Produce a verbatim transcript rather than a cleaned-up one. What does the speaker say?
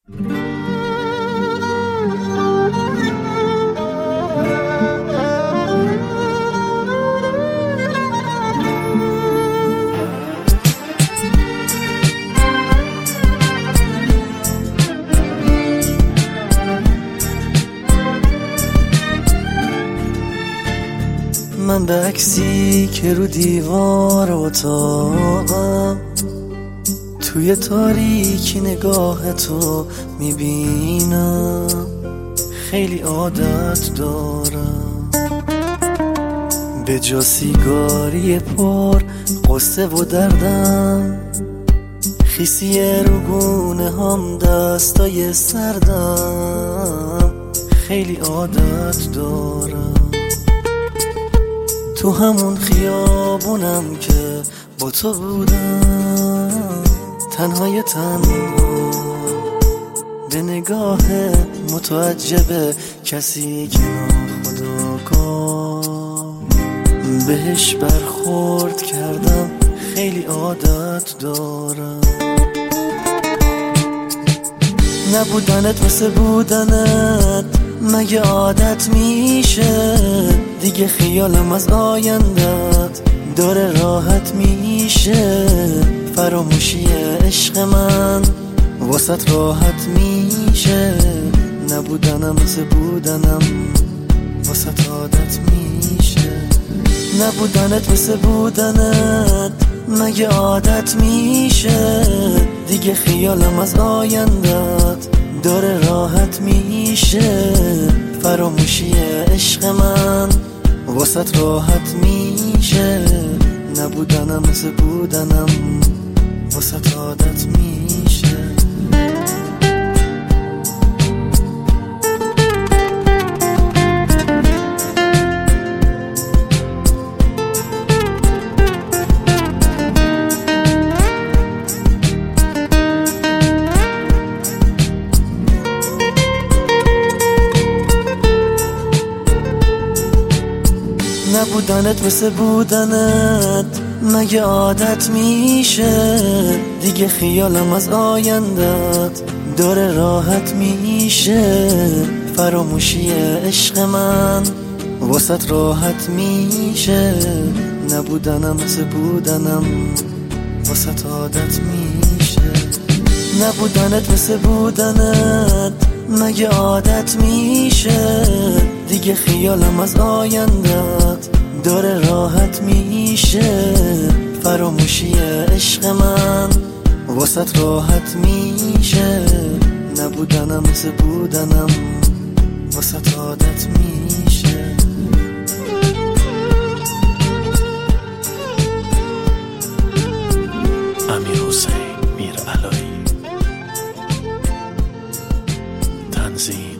من به عکسی که رو دیوار اتاقم توی تاریکی نگاه تو میبینم، خیلی عادت دارم به جا سیگاری پر قصه و دردم، خیسی رو گونه هم دستای سردم، خیلی عادت دارم تو همون خیابونم که با تو بودم، تنهای تنها به نگاه متعجب کسی که ناخودآگاه بهش برخورد کردم، خیلی عادت دارم نبودنت مثل بودنت، مگه عادت میشه دیگه؟ خیالم از آیندت داره راحت میشه، فراموشی عشق من واسط راحت میشه، نبودنم مثل بودنم واسط عادت میشه، نبودنت مثل بودنت مگه عادت میشه دیگه؟ خیالم از آیندت داره راحت میشه، فراموشی عشق من واسط راحت میشه، نبودنم مثل بودنم واسط عادت میشه. نبودنت مثل بودنت مگه عادت میشه دیگه؟ خیالم از آیندت داره راحت میشه، فراموشی عشق من واسط راحت میشه، نبودنم مثل بودنم واسط عادت میشه، نبودنت مثل بودنت مگه عادت میشه دیگه؟ خیالم از آیندت داره راحت میشه، فراموشی عشق من واسط راحت میشه، نبودنم مثل بودنم واسط عادت میشه. امیرحسین میرعلایی، تنظیم